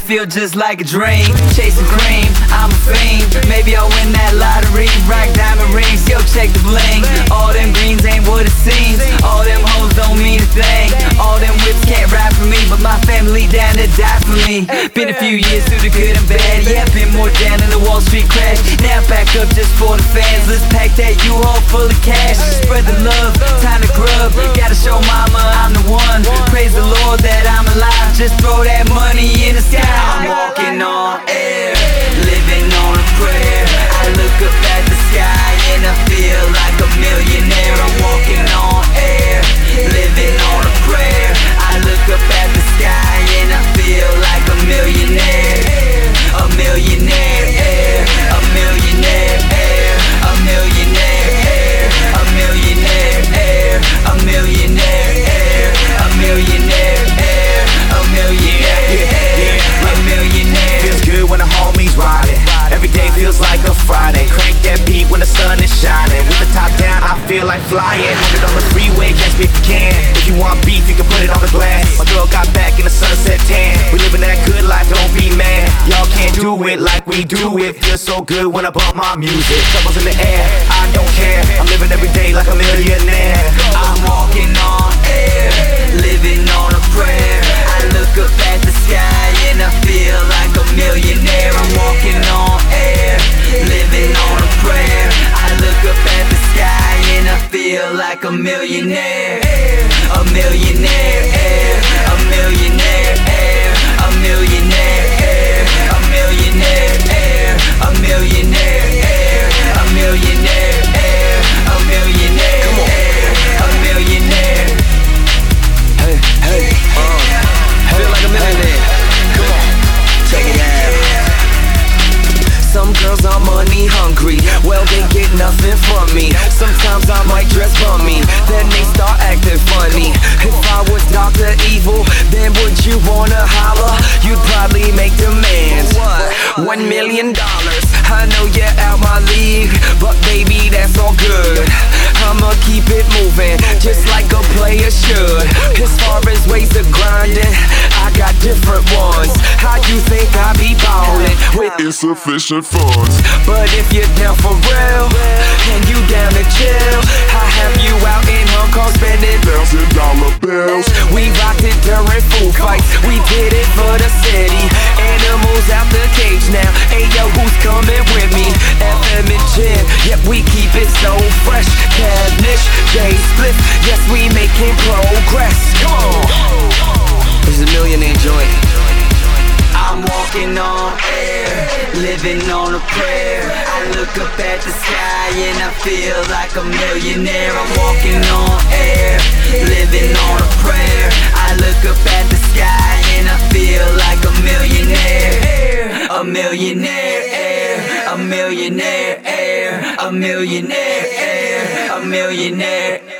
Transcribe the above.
feel just like a dream. Chasing cream, I'm a fiend. Maybe I'll win that lottery. Rock diamond rings, yo, check the bling. All them greens ain't what it seems. All them hoes don't mean a thing. All them whips can't ride for me, but my family down to die for me. Been a few years through the good and bad. Yeah, been more down in the Wall Street crash. Now back up just for the fans. Let's pack that U-Haul full of cash. Spread the love, time to grub. Gotta show mama I'm the one. Praise the Lord that I'm alive. Just throw that money in the sky. I'm walking on air, living on a prayer. I look up at the sky and I feel like a millionaire. I'm walking on air, living on a prayer. I look up at the sky and I feel like a millionaire. A millionaire, a millionaire, a millionaire, a millionaire, a millionaire, a millionaire, a millionaire, a millionaire. Feels good when the homies riding. Every day feels like a Friday. Crank that beat when the sun is shining. With the top down, I feel like flying. 100 on the freeway, catch me if you can. If you want beef, you can put it on the glass. My girl got back in the sunset tan. We living that good life, don't be mad. Y'all can't do it like we do it. Feels so good when I bump my music. Troubles in the air, I don't care. I'm living every day like a millionaire. I'm walking on air, living on a prayer. I look up at the sky and I feel like a millionaire. I'm walking on air, living on a prayer. I look up at the sky and I feel like a millionaire. A millionaire, a millionaire, a millionaire, a millionaire, a millionaire, a millionaire, a millionaire, a millionaire. Hey, hey, feel like a millionaire. Come on, check it out. Some girls are money hungry, well they get nothing from me. Sometimes I might dress bummy, then they start acting funny. If I was Dr. Evil, then would you wanna holler? You'd probably make demands. What? $1 million. I know you're out my league, but baby that's all good. I'ma keep it moving, just like a player should. As far as ways of grinding, I got different ones. How you think I be ballin' with insufficient funds? But if you're down for real, and you down to chill, I have you out in Hong Kong spending $1,000 bills. We rocked it during food fights, we did it for the city. Animals out the cage now, hey yo, who's coming with me? FM and Gin, yep, we keep it so fresh. Cavendish, J-Split, yes, we making progress. Come on, this is a millionaire joint. I'm walking on air, living on a prayer. I look up at the sky and I feel like a millionaire. I'm walking on air, living on a prayer. I look up at the sky and I feel like a millionaire. A millionaire, a millionaire, a millionaire, a millionaire.